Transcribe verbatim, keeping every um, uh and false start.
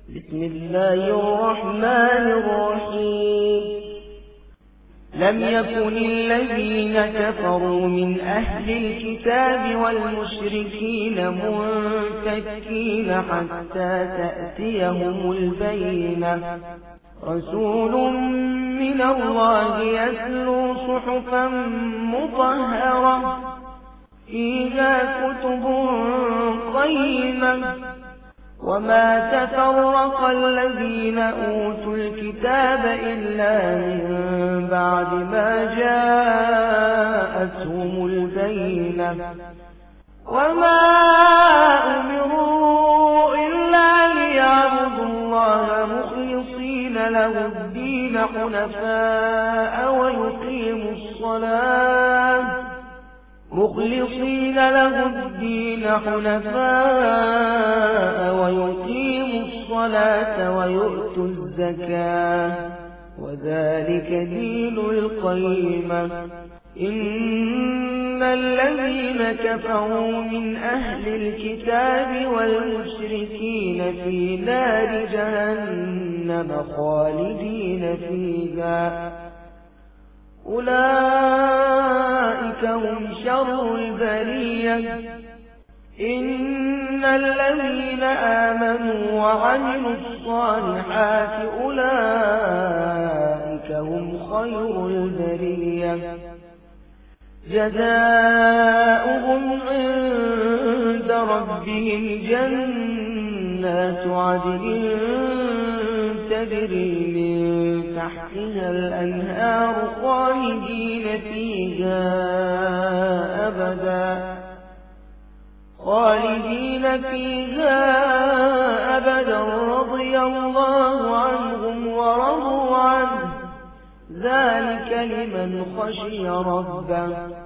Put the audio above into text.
بسم الله الرحمن الرحيم. لم يكن الذين كفروا من أهل الكتاب والمشركين منفكين حتى تأتيهم البينة، رسول من الله يتلو صحفا مطهرة فيها كتب قيمة، وما تفرق الذين أوتوا الكتاب إلا من بعد ما جاءتهم البينة، وما أمروا إلا ليعبدوا الله مخلصين له الدين حنفاء ويقيموا الصلاة مخلصين له الدين حنفاء ويقيموا الصلاة ويؤتوا الزكاة وذلك دين القيمة. إن الذين كفروا من أهل الكتاب والمشركين في نار جهنم خالدين فيها، أولئك هم شر البرية. إن الذين آمنوا وعملوا الصالحات أولئك هم خير البرية، جزاؤهم عند ربهم جنات عدن تجري من تحتها الأنهار خالدين فيها أبدا خالدين فيها أبدا رضي الله عنهم ورضوا عنه، ذلك لمن خشي ربه.